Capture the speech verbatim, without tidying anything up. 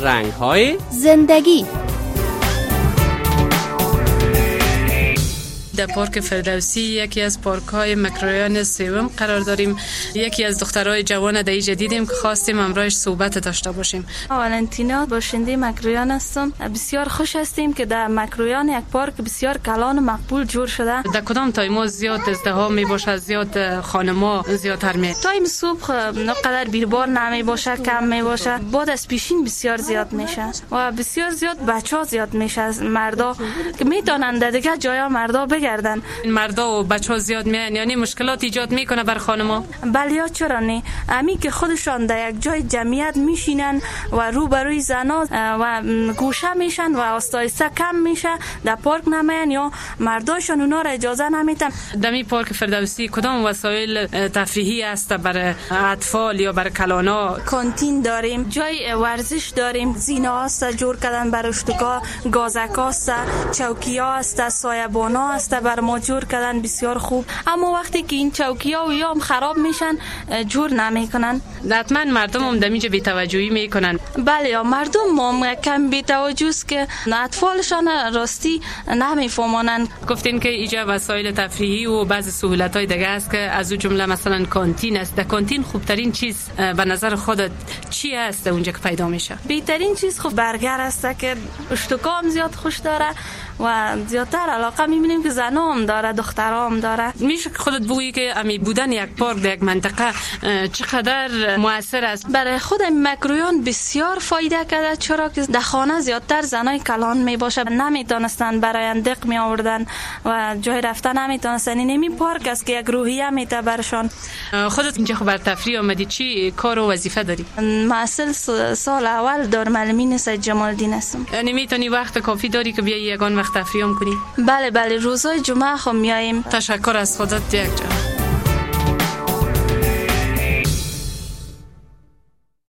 رنگ‌های زندگی. در پارک فردوسی یکی از پارک‌های مکرویان سوم قرار داریم. یکی از دخترای جوان در اینجا دیدیم که خواستیم امروز صحبت داشته باشیم. والنتینا باشنده مکرویان هستم. بسیار خوش هستیم که در مکرویان یک پارک بسیار کلان و مقبول جور شده. در کدام تایما زیاد ازدحام می باشه، زیاد خانما زیادتر می؟ تایم صبح نقدر بیربار نمی باشه، کم می باشه. بعد از پیشین بسیار زیاد میشه و بسیار زیاد بچه‌ها زیاد میشه، مردا که میتونن در دیگه جایا مردا گردن. مردا و بچه‌ها زیاد میان، یعنی مشکلات ایجاد میکنه بر خانم‌ها. بله چرا نه؟ امی که خودشان در یک جای جمعیت میشینن و روبروی زنا و گوشه میشن و آستایسته کم میشه، در پارک نمیان یا مرداشون اونا را اجازه نمیدن. در می پارک فردوسی کدام وسایل تفریحی است برای اطفال یا برای کلانا؟ کانتین داریم، جای ورزش داریم، زینا است جور کردن برای اشتکا، گازک است، چوکیا است، سایبانا است بر ما جور کردن بسیار خوب. اما وقتی که این چوکی‌ها و یا خراب میشن جور نمیکنن. حتما مردم هم دمیج بی‌توجهی میکنن. بله یا مردم هم کم بی‌توجه است که اطفالشان راستی نمیفهمونن. گفتین که اینجا وسایل تفریحی و بعضی سهولت‌های دیگه است که از اون جمله مثلا کانتین است. در کانتین خوبترین چیز به نظر خودت چی است اونجا که پیدا میشه؟ بهترین چیز خب برگر است که اشتکا هم زیاد خوش داره و زیادتر علاقه می‌بینیم که زنا هم داره، دخترها هم داره. میشه خودت بگویی که امی بودن یک پارک در یک منطقه چقدر مؤثر است؟ برای خود مکرویان بسیار فایده کرده، چرا که در خانه زیادتر زنای کلان می باشه، نمیتونستن برای اندق می آوردن و جای رفتن نمیتونستن. این می پارک است که یک روحیه میته برشان. خودت اینجا خبر تفریح آمدی، چی کار و وظیفه داری؟ محصل سال اول دارالمعلمین سید جمال الدین هستم. یعنی میتونی وقت کافی داری که بیای یگان وقت تفریح هم کنی؟ بله بله، روزهای جمعه خب میاییم. تشکر از خودت یک جا.